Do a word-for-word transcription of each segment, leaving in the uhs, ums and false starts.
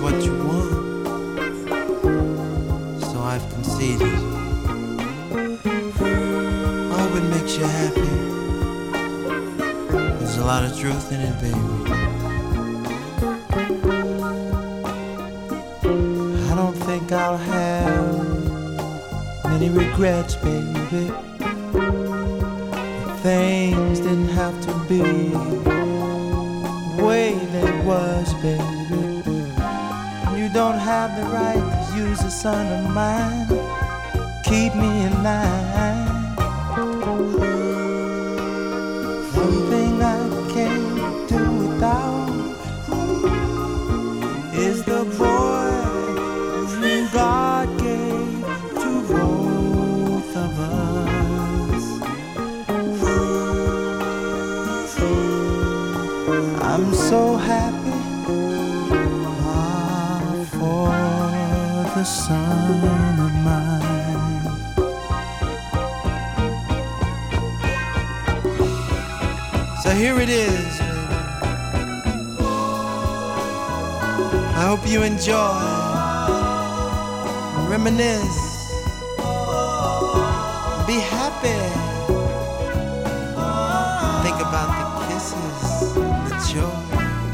what you want, so I've conceded. I hope it makes you happy. There's a lot of truth in it, baby. I don't think I'll have many regrets, baby. Things didn't have to be the way they was, baby. You don't have the right to use a son of mine. Keep me in line. One thing I can't do without is the boy who God gave to both of us. I'm so happy ah, for the son of mine. So here it is, baby. I hope you enjoy, reminisce, be happy. Think about the kisses, the joy.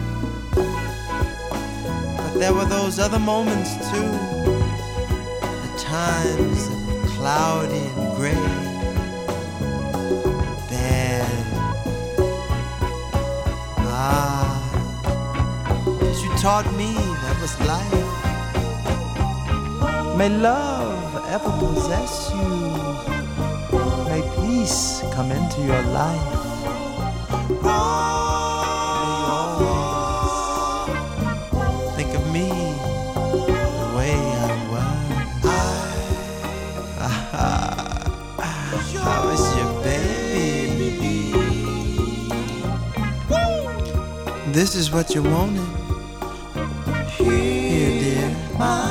But there were those other moments too, the times that were cloudy and gray, bad. Ah, but you taught me that was life. May love ever possess you. May peace come into your life. May you always think of me the way I was. I was your baby. This is what you wanted. Here, dear.